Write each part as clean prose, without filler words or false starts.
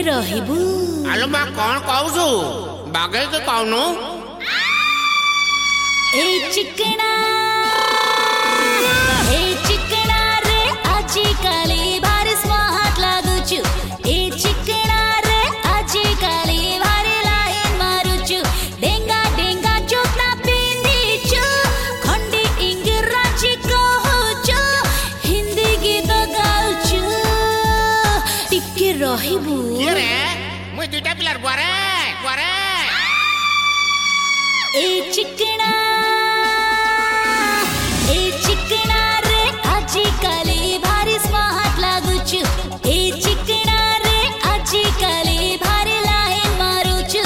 ରହିବୁ। ଆଲୋ ମା କଣ କହୁଛୁ ବାଗେଇକି କହୁନୁ। ଏଇ ଚିକଣା ରେ ଆଜିକାଲି ଭାରି ସ୍ମାର୍ଟ ଲାଗୁଛୁ। ଏଇ ଚିକଣା ରେ ଆଜିକାଲି ଭାରି ଲାଇନ ମାରୁଛୁ। ଡେଙ୍ଗା ଡେଙ୍ଗା ଚୋଟା ପିନ୍ଧିଛୁ, ଖଣ୍ଡି ଇଂରାଜୀ କହୁଛୁ, ହିନ୍ଦୀ ଗୀତ ଗାଉଛୁ। ଟିକେ ରହିବୁ। ରେ ମୁଇଁ ଦୁଇଟା ପିଲାର ଗୁଆରେ ଏଇ ଚିକଣା ରେ ଆଜିକାଲି ଭାରି ସ୍ମାର୍ଟ ଲାଗୁଛୁ। ଏଇ ଚିକଣା ରେ ଆଜିକାଲି ଭାରି ଲାଇନ ମାରୁଛୁ।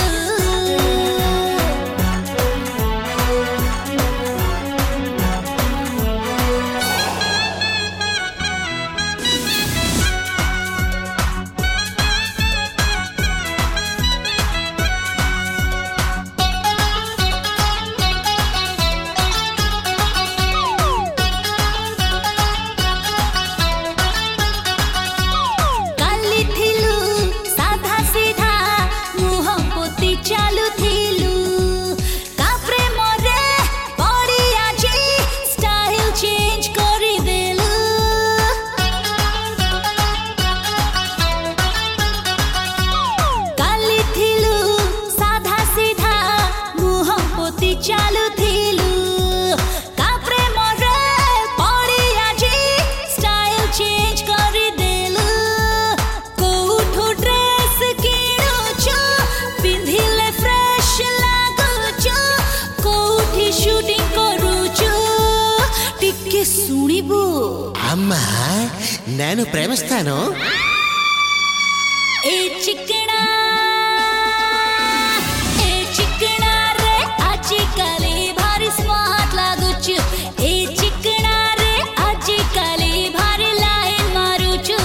అమ్మా నేను ప్రేమిస్తాను। ఏ చికనా రే ఆజికాలి భారీ స్మార్ట్ లాగుచు। ఏ చికనా రే ఆజికాలి భారీ లైన్ మారుచు।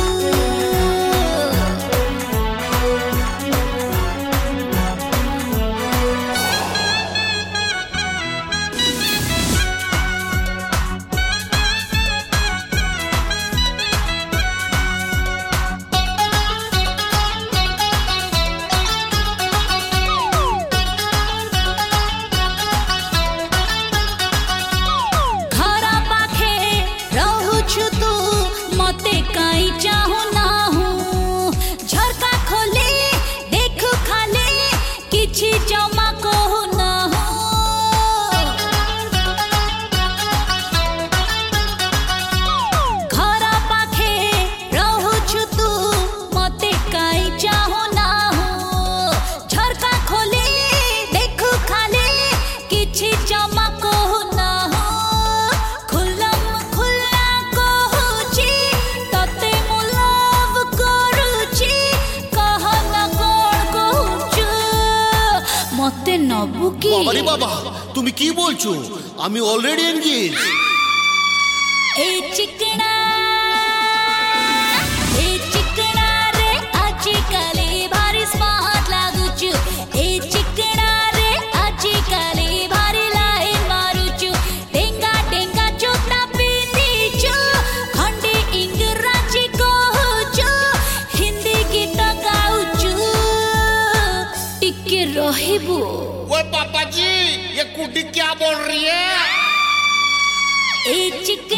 मते काई चाहू ना हूँ, झरका खोले देखो खाले किछि जमा कहू ना हूँ। घर पाखे रहुछु तू मते काई चाहू ना हूँ, झरका खोले देखो खाले किछि जमा कहू ना हूँ। মতে নবু কি বাবারে বাবা তুমি কি বলছো? আমি অলরেডি এনগেজ। এই চিকনা রে আজকালি ভারি স্মার্ট লাগুଛୁ। এই চিকনা রে আজকালি ভারি লাইন মারুଛୁ। ডেঙ্গা ডেঙ্গা চোটা পিন্ধিଛୁ, খଣ୍ଡି ଇଂରାଜୀ କହୁଛୁ, ହିନ୍ଦୀ ଗୀତ ଗାଉଛୁ। ଟିକେ ରହିବୁ। ओए पापा जी ये कुटी क्या बोल रही है? ए चिक